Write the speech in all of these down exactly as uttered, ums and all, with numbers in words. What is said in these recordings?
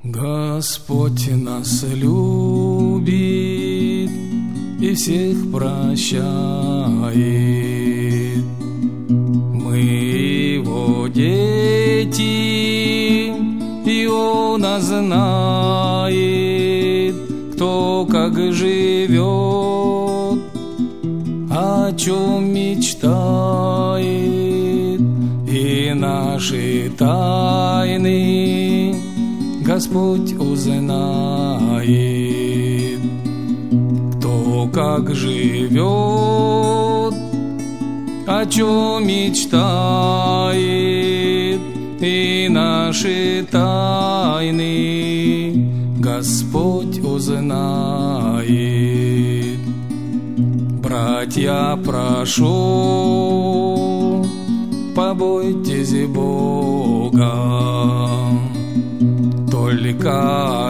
Господь нас любит и всех прощает. Мы Его дети, и Он нас знает, кто как живет, о чем мечтает, и наши тайны Господь узнает. Кто как живет, о чем мечтает, и наши тайны Господь узнает. Братья, прошу, побойтесь Бога. Только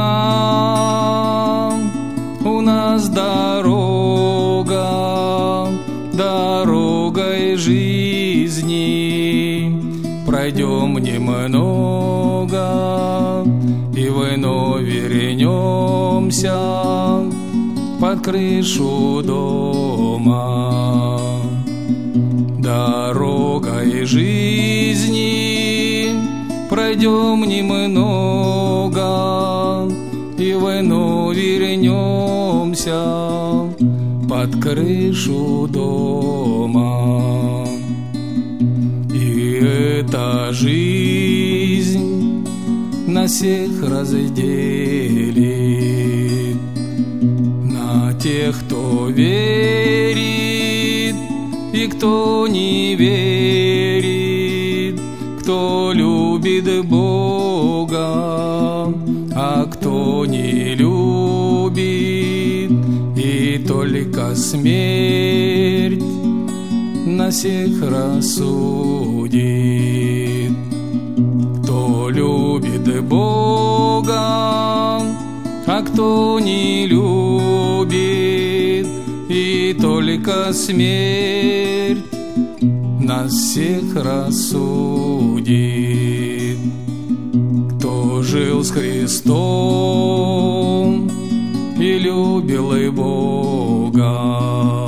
одна у нас дорога, дорогой жизни. Пройдем немного и вновь вернемся под крышу дома. Дорогой жизни пройдем немного и вновь вернемся под крышу дома. И эта жизнь нас всех разделит на тех, кто верит и кто не верит, кто любит Бога, а кто не любит, и только смерть нас всех рассудит. Кто любит Бога, а кто не любит, и только смерть нас всех рассудит. Кто жил с Христом и любил и Бога,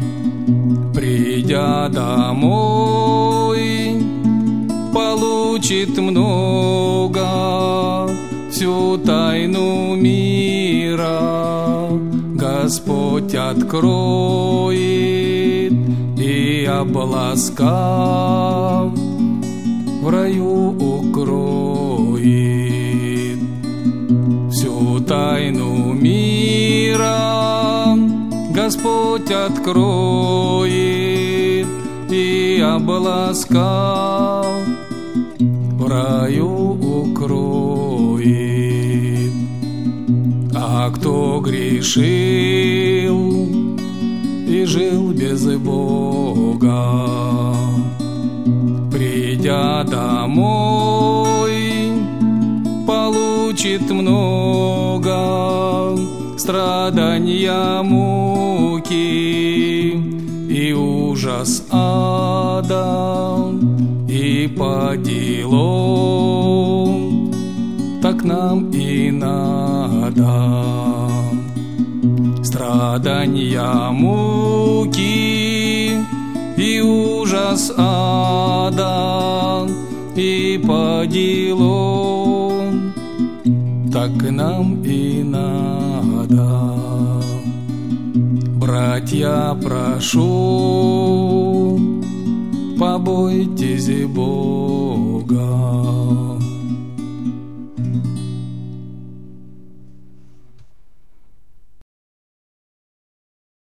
придя домой, получит много, всю тайну мира Господь откроет, и обласкав в раю укроет. Всю тайну мира Господь откроет, и обласкав в раю укроет. А кто грешил и жил без Бога, придя домой, получит много страдания, муки и ужас ада, и по делам так нам и надо. Страдания, муки и ужас ада, и по делам так нам и надо. Братья, прошу, побойтесь Бога.